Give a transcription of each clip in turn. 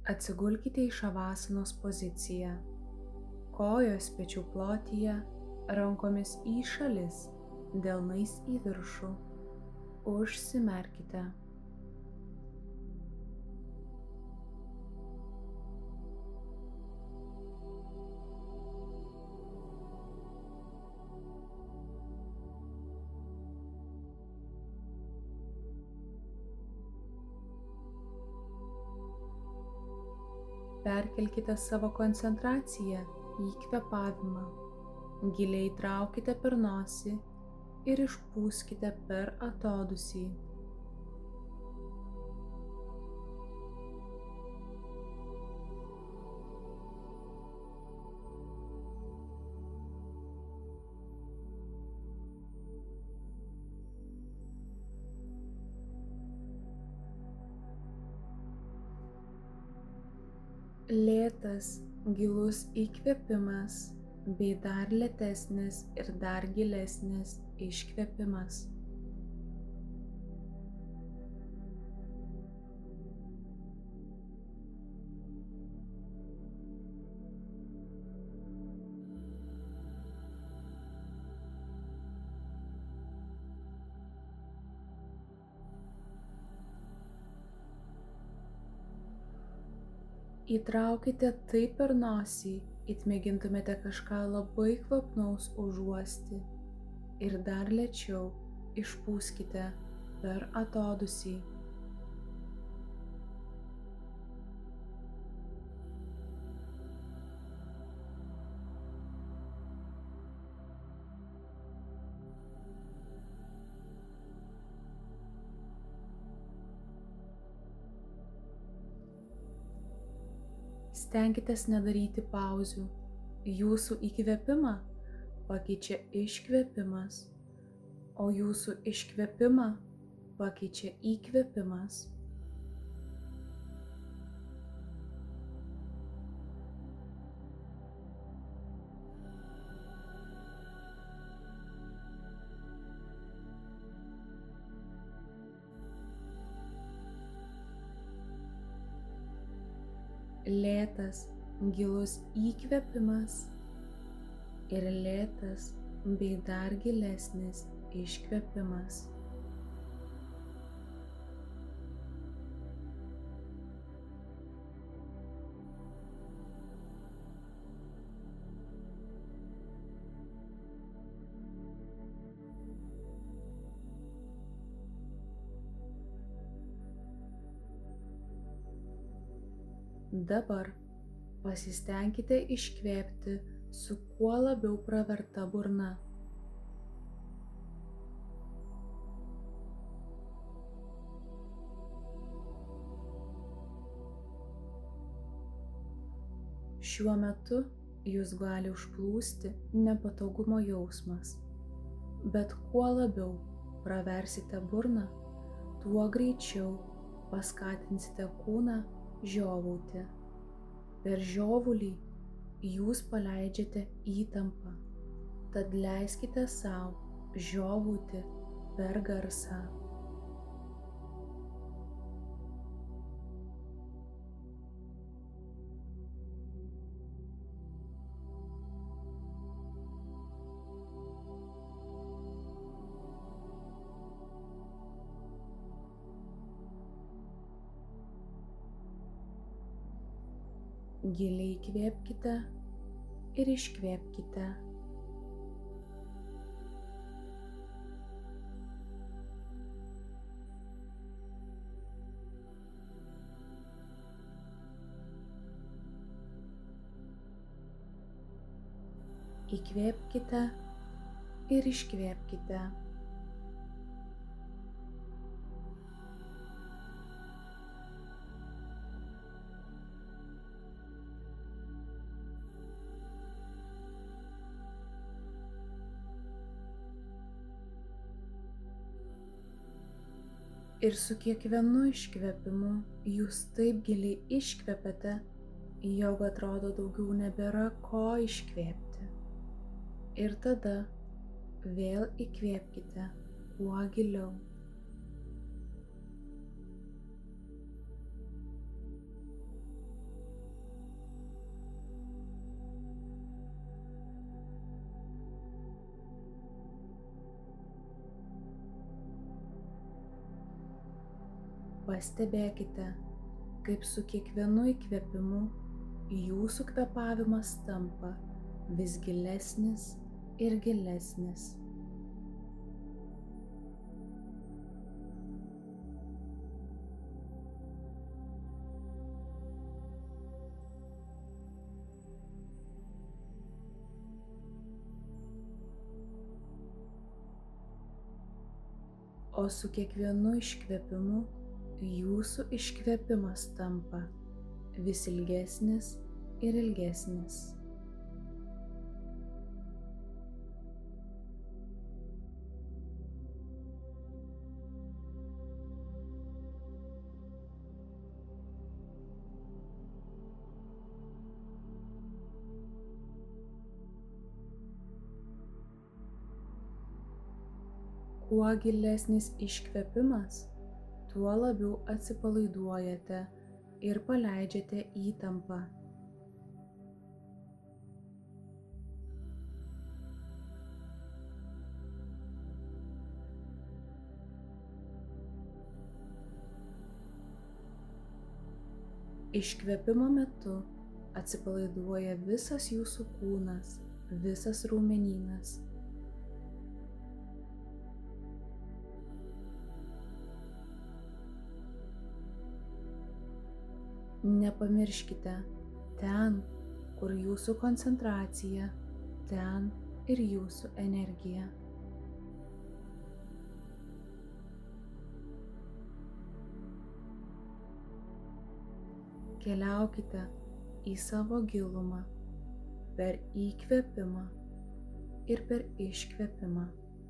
Atsigulkite į šavasanos poziciją. Kojos pečių plotyje, rankomis į šalis, delnais į viršų. Užsimerkite. Perkelkite savo koncentraciją į kvėpavimą. Giliai traukite per nosį ir išpūskite per atodūsį. Lėtas, gilus įkvėpimas bei dar lėtesnis ir dar gilesnis iškvėpimas. Įtraukite taip per nosį, it mėgintumėte kažką labai kvapnaus užuosti ir dar lėčiau išpūskite per atodūsį. Stenkitės nedaryti pauzių. Jūsų įkvėpimą pakeičia iškvėpimas, o jūsų iškvėpimą pakeičia įkvėpimas. Lėtas, gilus įkvėpimas ir lėtas bei dar gilesnis iškvėpimas. Dabar pasistengkite iškvėpti su kuo labiau praverta burna. Šiuo metu jūs gali užplūsti nepatogumo jausmas, bet kuo labiau praversite burną, tuo greičiau paskatinsite kūną žiovauti. Per žiovulį jūs paleidžiate įtampą, tad leiskite sau žiovauti per garsą. Giliai įkvėpkite ir iškvėpkite. Įkvėpkite ir iškvėpkite. Ir su kiekvienu iškvėpimu jūs taip giliai iškvepiate, jog atrodo daugiau nebėra ko iškvėpti. Ir tada vėl įkvėpkite kuo giliau. Pastebėkite, kaip su kiekvienu įkvėpimu jūsų kvėpavimas tampa vis gilesnis ir gilesnis. O su kiekvienu iškvėpimu jūsų iškvėpimas tampa vis ilgesnis ir ilgesnis. Kuo gilesnis iškvėpimas, tuo labiau atsipalaiduojate ir paleidžiate įtampą. Iškvėpimo metu atsipalaiduoja visas jūsų kūnas, visas raumenynas. Nepamirškite, ten, kur jūsų koncentracija, ten ir jūsų energija. Keliaukite į savo gilumą per įkvėpimą ir per iškvėpimą.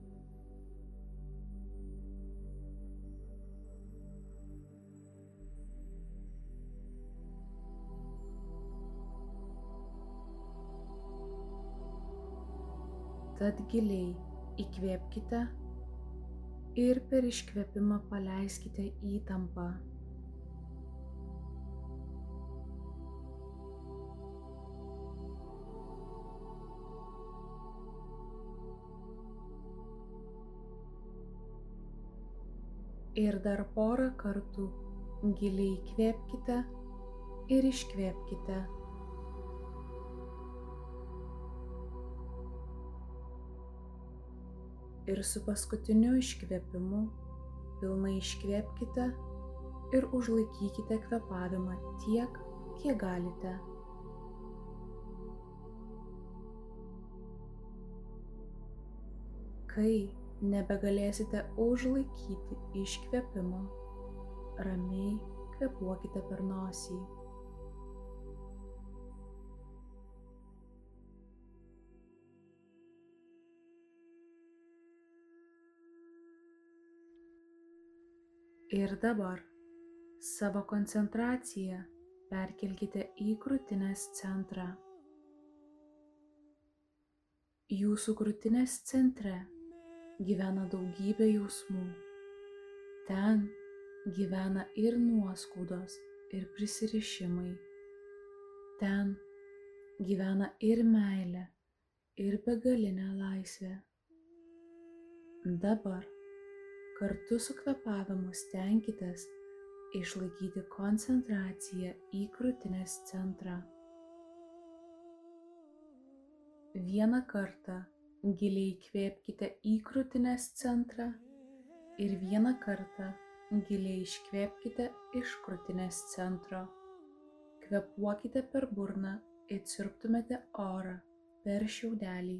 Tad giliai įkvėpkite ir per iškvėpimą paleiskite įtampą. Ir dar porą kartų giliai įkvėpkite ir iškvėpkite. Ir su paskutiniu iškvėpimu pilnai iškvėpkite ir užlaikykite kvėpavimą tiek, kiek galite. Kai nebegalėsite užlaikyti iškvėpimo, ramiai kvėpuokite per nosį. Ir dabar savo koncentraciją perkelkite į krūtinės centrą. Jūsų krūtinės centre gyvena daugybė jausmų. Ten gyvena ir nuoskaudos, ir prisirišimai. Ten gyvena ir meilė, ir begalinė laisvė. Dabar kartu su kvėpavimu stenkitės išlaikyti koncentraciją į krūtinės centrą. Vieną kartą giliai įkvėpkite į krūtinės centrą ir vieną kartą giliai iškvėpkite iš krūtinės centro. Kvėpuokite per burną ir čiurptumėte orą per šiaudelį.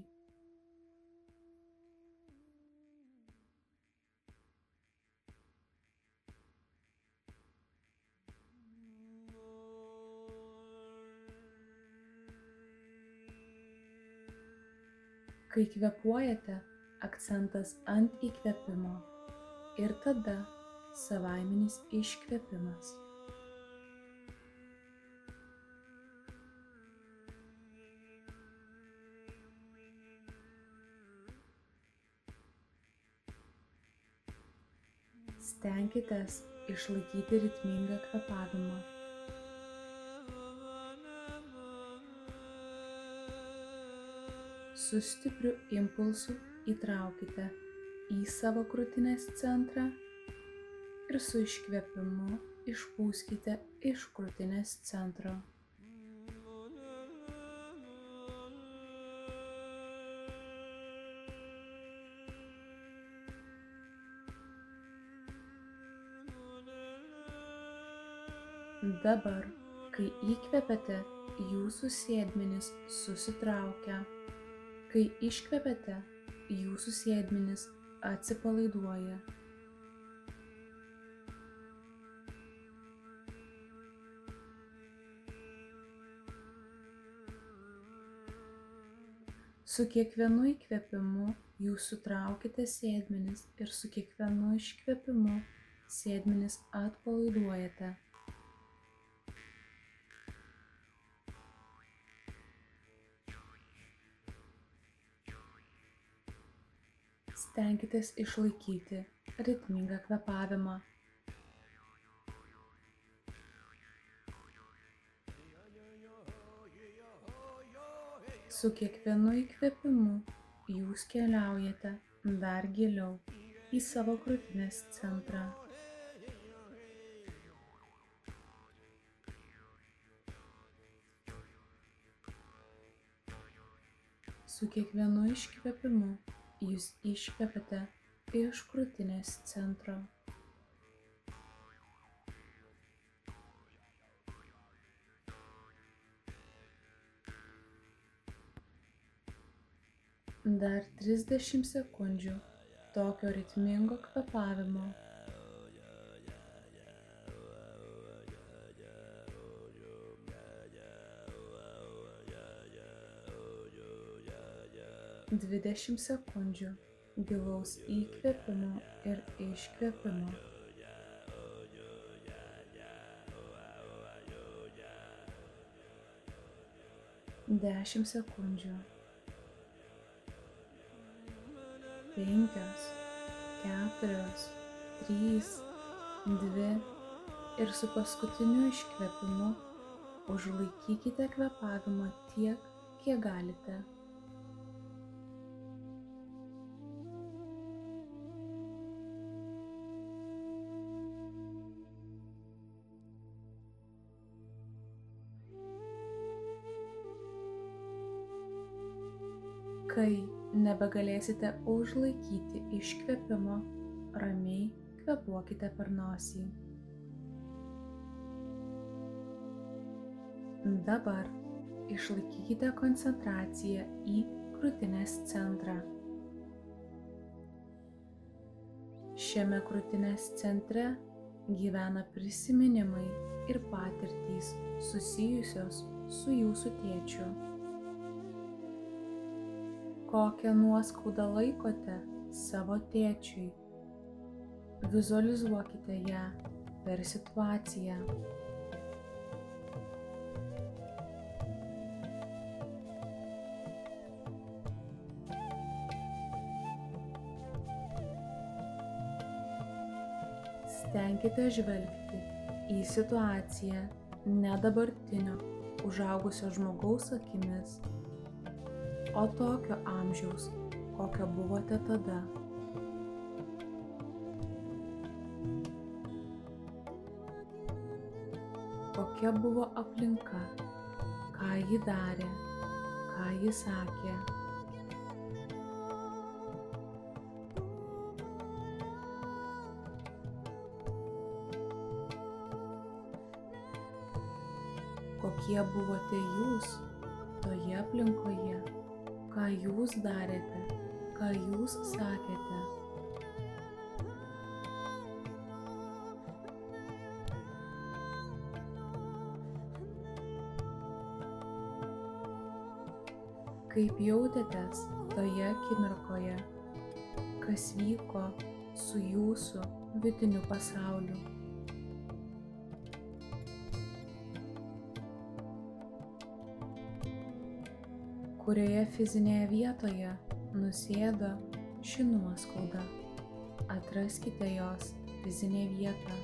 Kai kvėpuojate, akcentas ant įkvėpimo ir tada savaiminis iškvėpimas. Stenkitės išlaikyti ritmingą kvėpavimą. Su stipriu impulsu įtraukite į savo krūtinės centrą ir su iškvėpimu išpūskite iš krūtinės centro. Dabar, kai įkvepiate, jūsų sėdmenys susitraukia. Kai iškvepiate, jūsų sėdmenys atsipalaiduoja. Su kiekvienu įkvėpimu jūs sutraukite sėdmenis ir su kiekvienu iškvėpimu sėdmenis atpalaiduojate. Stenkitės išlaikyti ritmingą kvėpavimą. Su kiekvienu įkvėpimu jūs keliaujate dar giliau į savo krūtinės centrą. Su kiekvienu iškvėpimu jūs iškvepiate iš krūtinės centro. Dar 30 sekundžių tokio ritmingo kvėpavimo. Dvidešimt sekundžių gilaus įkvėpimo ir iškvėpimo. Dešimt sekundžių. 5, 4, 3, 2 ir su paskutiniu iškvėpimu užlaikykite kvėpavimą tiek, kiek galite. Kai nebegalėsite užlaikyti iškvėpimo, ramiai kvėpuokite per nosį. Dabar išlaikykite koncentraciją į krūtinės centrą. Šiame krūtinės centre gyvena prisiminimai ir patirtys susijusios su jūsų tėčiu. Kokią nuoskaudą laikote savo tėčiui? Vizualizuokite ją per situaciją. Stenkite žvelgti į situaciją ne dabartinio užaugusio žmogaus akimis, o tokio amžiaus, kokio buvote tada. Kokia buvo aplinka, ką ji darė, ką ji sakė. Kokie buvote jūs toje aplinkoje, ką jūs darėte, ką jūs sakėte. Kaip jautėtės toje akimirkoje, kas vyko su jūsų vidiniu pasauliu. Kurioje fizinėje vietoje nusėdo ši nuoskauda. Atraskite jos fizinę vietą.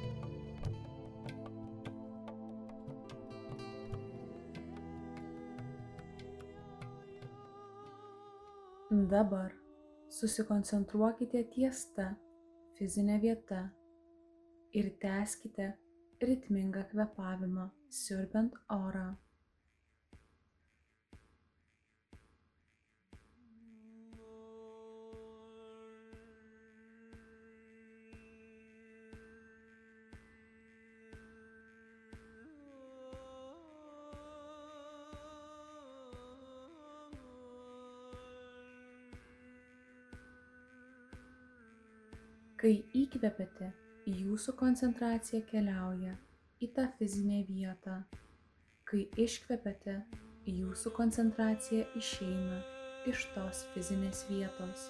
Dabar susikoncentruokite ties ta fizinė vieta ir tęskite ritmingą kvėpavimą, siurbiant orą. Kai įkvepiate, jūsų koncentracija keliauja į tą fizinę vietą. Kai iškvepiate, jūsų koncentracija išeina iš tos fizinės vietos.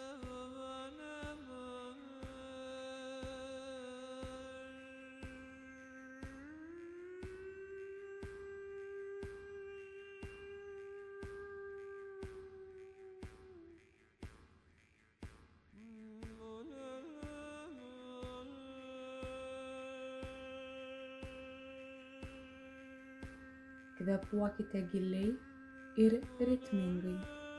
Kvėpuokite giliai ir ritmingai.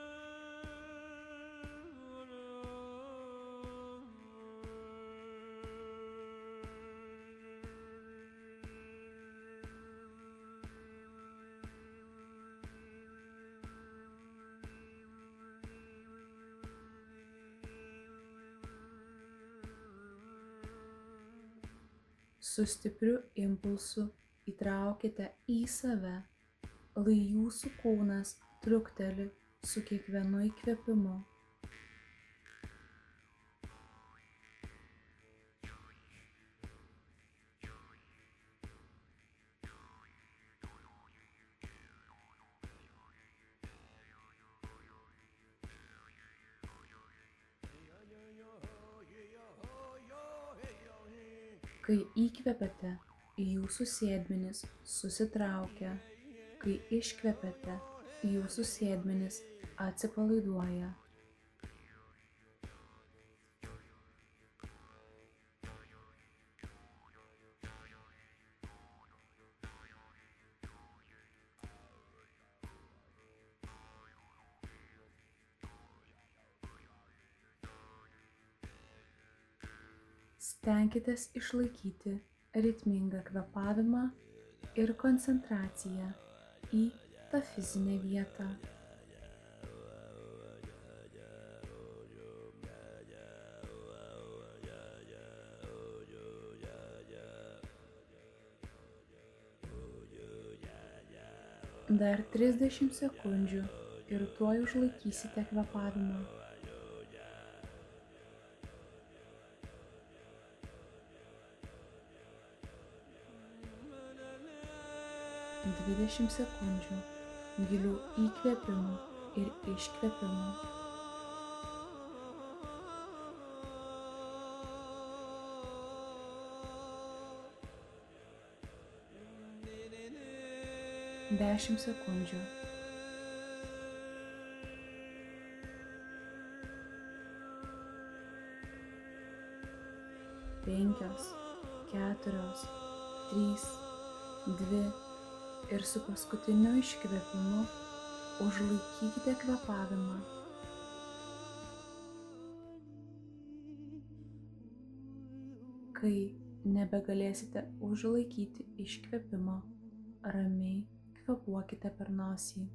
Su stipriu impulsu įtraukite į save, lai jūsų kūnas trukteli su kiekvienu įkvėpimu. Kai įkvepiate, jūsų sėdmenys susitraukia. Kai iškvepiate, jūsų sėdmenys atsipalaiduoja. Stenkitės išlaikyti ritmingą kvėpavimą ir koncentraciją į tą fizinę vietą. Dar 30 sekundžių ir tuoj užlaikysite kvėpavimą. 20 sekundžių gilių įkvėpimų ir iškvėpimų. Dešimt sekundžių. 5, 4, 3, 2 ir su paskutiniu iškvėpimu užlaikykite kvėpavimą. Kai nebegalėsite užlaikyti iškvėpimo, ramiai kvėpuokite per nosį.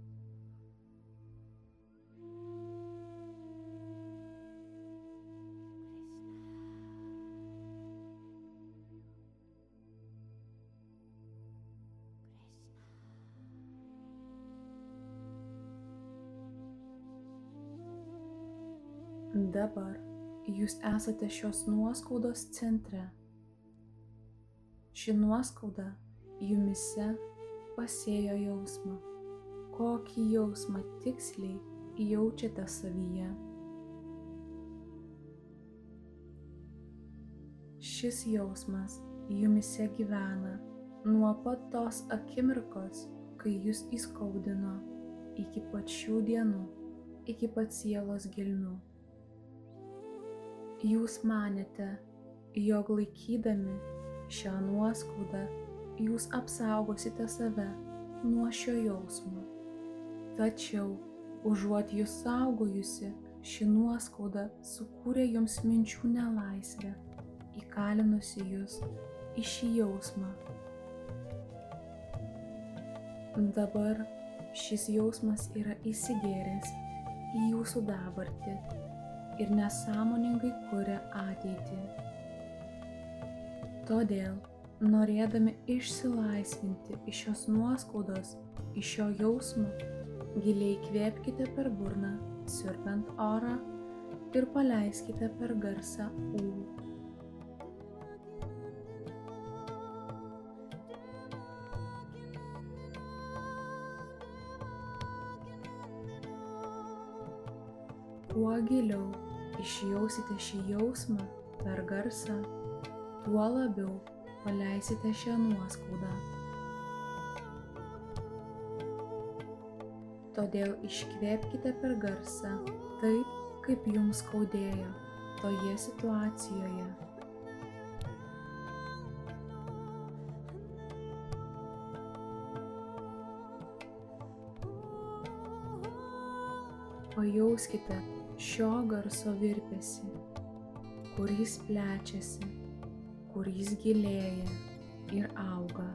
Dabar jūs esate šios nuoskaudos centre. Ši nuoskauda jumyse pasėjo jausmą. Kokį jausmą tiksliai jaučiate savyje? Šis jausmas jumyse gyvena nuo pat tos akimirkos, kai jūs įskaudino, iki pat šių dienų, iki pat sielos gelmių. Jūs manėte, jog laikydami šią nuoskaudą jūs apsaugosite save nuo šio jausmo. Tačiau, užuot jūs saugojusi, ši nuoskauda sukūrė jums minčių nelaisvę, įkalinusi jūs į šį jausmą. Dabar šis jausmas yra įsigėręs į jūsų dabartį ir nesąmoningai kuria ateitį. Todėl, norėdami išsilaisvinti iš šios nuoskaudos, iš šio jausmo, giliai įkvėpkite per burną, siurbiant orą ir paleiskite per garsą U. Kuo giliau išjausite šį jausmą per garsą, tuo labiau paleisite šią nuoskaudą. Todėl iškvėpkite per garsą taip, kaip jums skaudėjo toje situacijoje. Pajauskite šio garso virpesį, kur jis plečiasi, kur jis gilėja ir auga.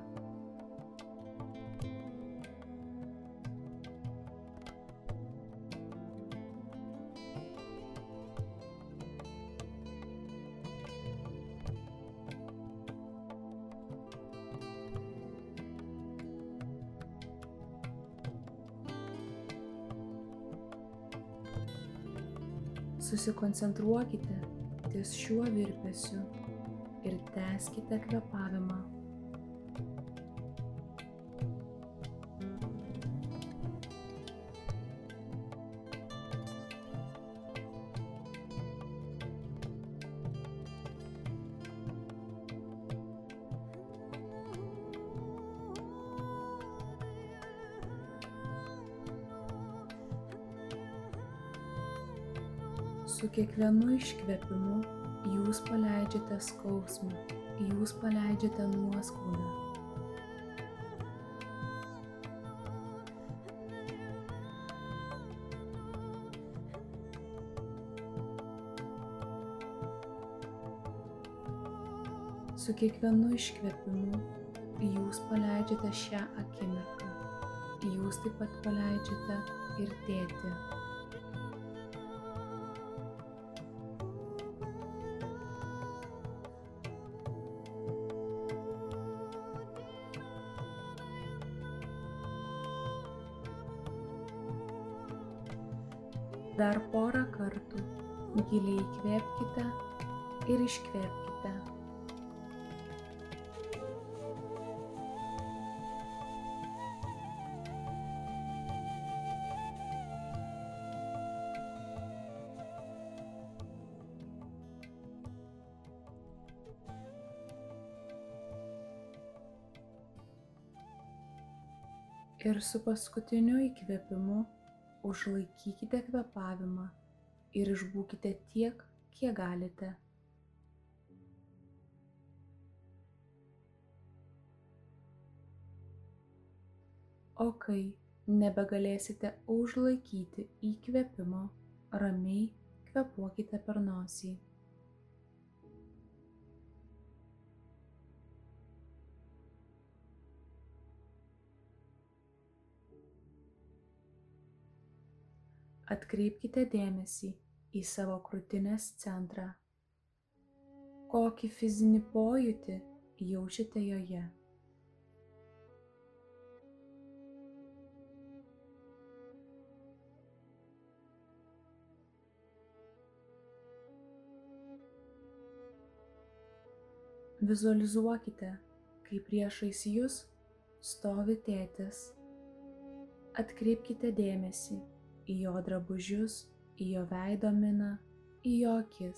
Susikoncentruokite ties šiuo virpesiu ir tęskite kvėpavimą. Su kiekvienu iškvėpimu jūs paleidžiate skausmą, jūs paleidžiate nuoskaudą. Su kiekvienu iškvėpimu jūs paleidžiate šią akimirką, jūs taip pat paleidžiate ir tėtį. Dar porą kartų giliai įkvėpkite ir iškvėpkite. Ir su paskutiniu įkvėpimu užlaikykite kvėpavimą ir išbūkite tiek, kiek galite. O kai nebegalėsite užlaikyti įkvėpimo, ramiai kvėpuokite per nosį. Atkreipkite dėmesį į savo krūtinės centrą. Kokį fizinį pojūtį jaučiate joje? Vizualizuokite, kaip priešais jus stovi tėtis. Atkreipkite dėmesį į jo drabužius, į jo veido miną, į jo akis.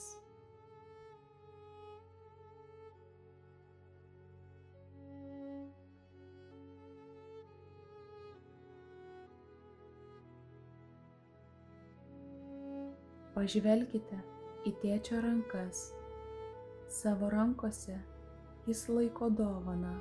Pažvelkite į tėčio rankas. Savo rankose jis laiko dovaną.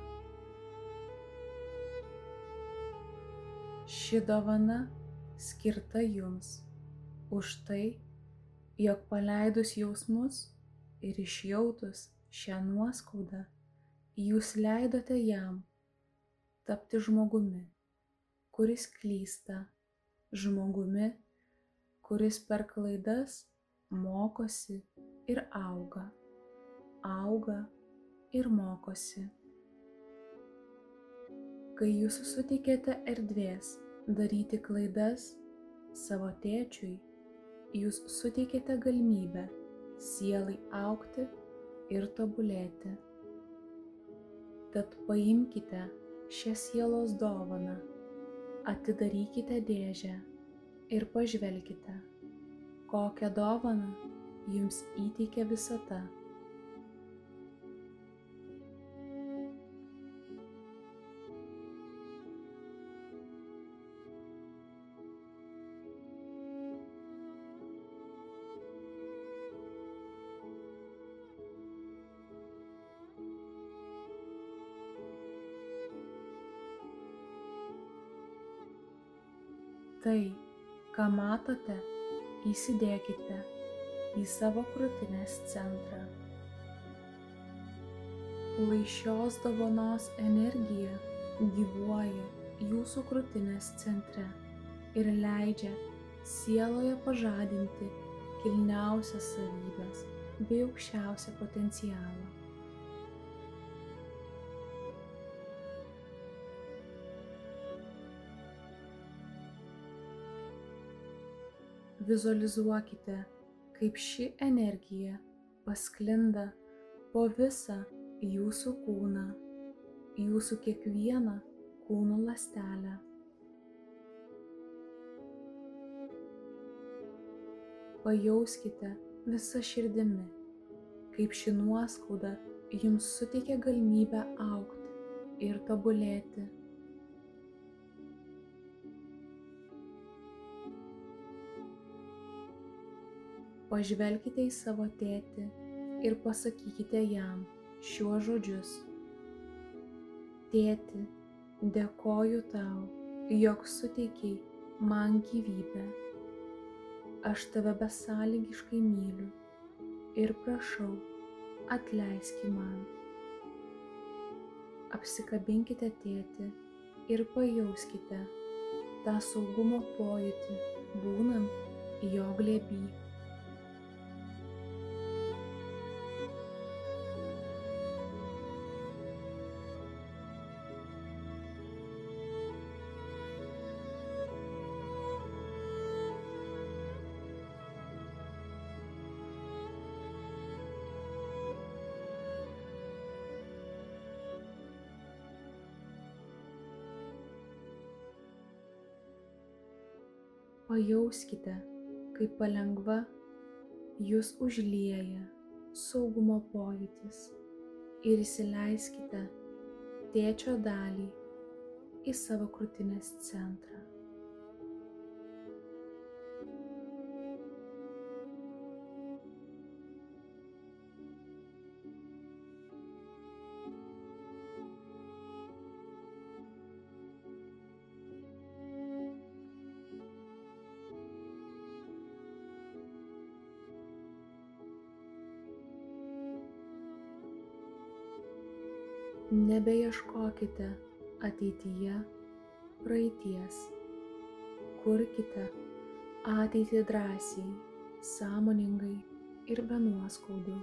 Ši dovana skirta jums už tai, jog paleidus jausmus ir išjautus šią nuoskaudą, Jūs leidote jam tapti žmogumi, kuris klysta, žmogumi, kuris per klaidas mokosi ir auga ir mokosi. Kai jūs suteikėte erdvės daryti klaidas savo tėčiui, jūs suteikėte galimybę sielai augti ir tobulėti. Tad paimkite šią sielos dovaną, atidarykite dėžę ir pažvelkite, kokią dovaną jums įteikė visata. Tai, ką matote, įsidėkite į savo krūtinės centrą. Lai šios dovanos energija gyvuoja jūsų krūtinės centre ir leidžia sieloje pažadinti kilniausias savybes bei aukščiausią potencialą. Vizualizuokite, kaip ši energija pasklinda po visą jūsų kūną, jūsų kiekvieną kūno ląstelę. Pajauskite visą širdimi, kaip ši nuoskauda jums suteikia galimybę augti ir tobulėti. Pažvelkite į savo tėtį ir pasakykite jam šiuos žodžius. Tėti, dėkoju tau, jog suteikei man gyvybę. Aš tave besąlygiškai myliu ir prašau, atleiski man. Apsikabinkite tėtį ir pajauskite tą saugumo pojūtį, būnant jo glėby. Pajauskite, kaip palengva jūs užlieja saugumo pojūtis ir įsileiskite tėčio dalį į savo krūtinės centrą. Nebeieškokite ateityje praeities. Kurkite ateitį drąsiai, sąmoningai ir be nuoskaudų.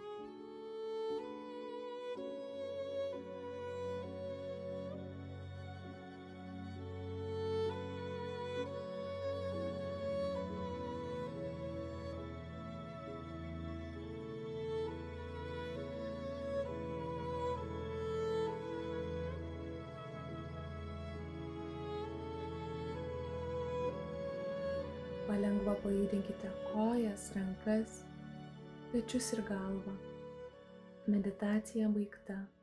Palengva pajudinkite kojas, rankas, pečius ir galvą. Meditacija baigta.